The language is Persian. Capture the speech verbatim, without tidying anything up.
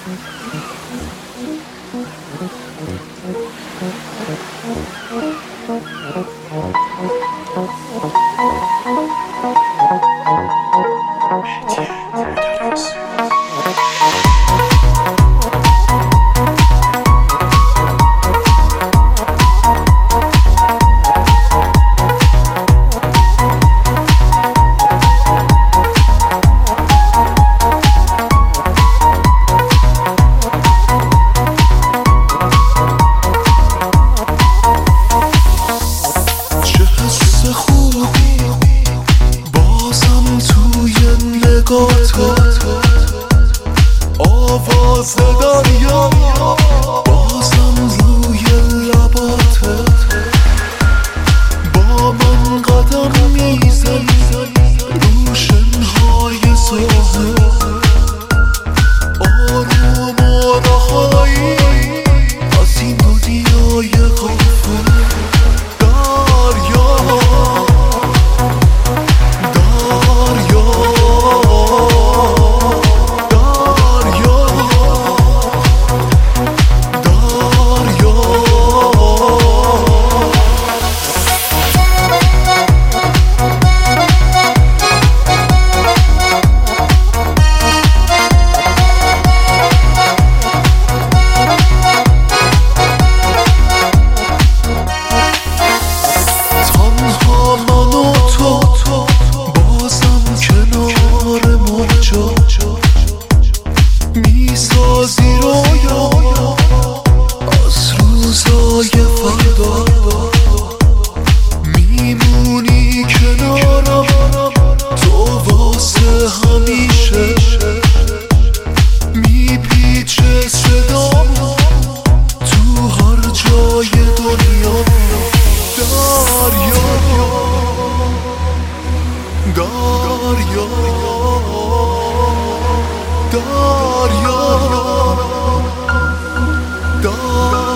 آواز دریا بازم روی لباتت با من قدم میزنی رو شنهای ساحل آروم و رهایی از این دنیای غافل دریا میسازی رویا از روزای فردا میمونی کنارم تو واسه همیشه میپیچه صدام تو هر جای دنیا دریا دریا دریا دریا